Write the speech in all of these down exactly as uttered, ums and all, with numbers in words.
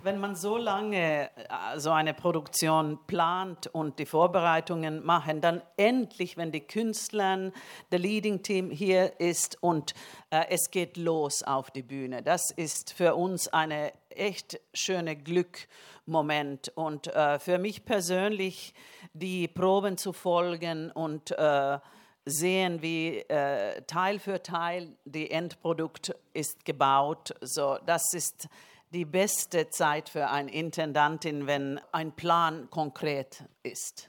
Wenn man so lange äh, so eine Produktion plant und die Vorbereitungen machen, dann endlich, wenn die Künstler, der Leading Team hier ist und äh, es geht los auf die Bühne. Das ist für uns eine echt schöne Glückmoment und äh, für mich persönlich die Proben zu folgen und äh, sehen, wie äh, Teil für Teil die Endprodukt ist gebaut. So, das ist die beste Zeit für eine Intendantin, wenn ein Plan konkret ist.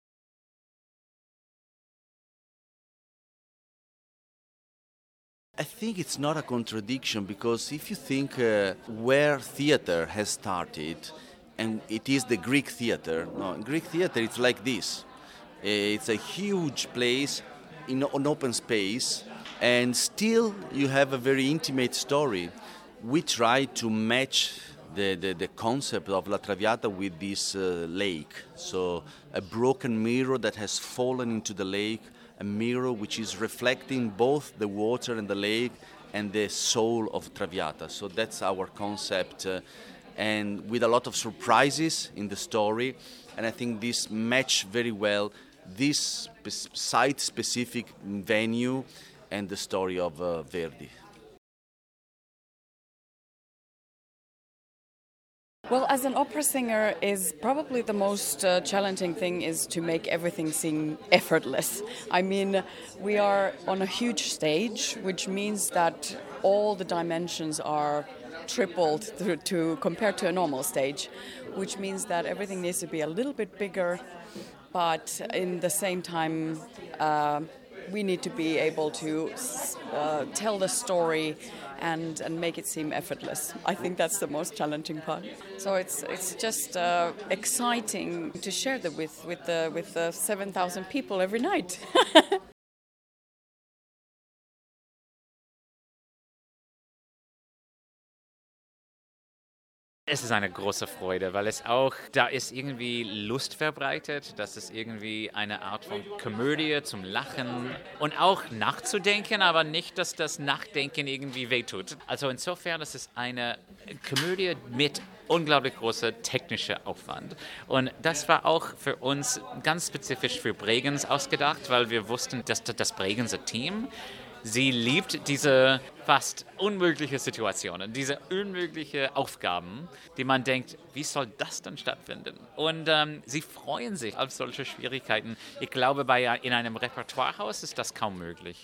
I think it's not a contradiction because if you think uh, where theater has started, and it is the Greek theater, no, Greek theater it's like this. It's a huge place in an open space, and still you have a very intimate story. We try to match the, the, the concept of La Traviata with this uh, lake. So a broken mirror that has fallen into the lake, a mirror which is reflecting both the water and the lake and the soul of Traviata. So that's our concept, uh, and with a lot of surprises in the story. And I think this match very well this spe- site-specific venue and the story of uh, Verdi. Well, as an opera singer, is probably the most uh, challenging thing is to make everything seem effortless. I mean, we are on a huge stage, which means that all the dimensions are tripled to, to compared to a normal stage, which means that everything needs to be a little bit bigger, but in the same time, uh, we need to be able to uh, tell the story and and make it seem effortless. I think that's the most challenging part. So it's it's just uh, exciting to share that with with the with the seven thousand people every night. Es ist eine große Freude, weil es auch, da ist irgendwie Lust verbreitet, das ist irgendwie eine Art von Komödie zum Lachen und auch nachzudenken, aber nicht, dass das Nachdenken irgendwie wehtut. Also insofern, das ist eine Komödie mit unglaublich großer technischer Aufwand. Und das war auch für uns ganz spezifisch für Bregenz ausgedacht, weil wir wussten, dass das Bregenzer Team, sie liebt diese fast unmögliche Situationen, diese unmöglichen Aufgaben, die man denkt, wie soll das denn stattfinden? Und ähm, sie freuen sich auf solche Schwierigkeiten. Ich glaube, bei, in einem Repertoirehaus ist das kaum möglich.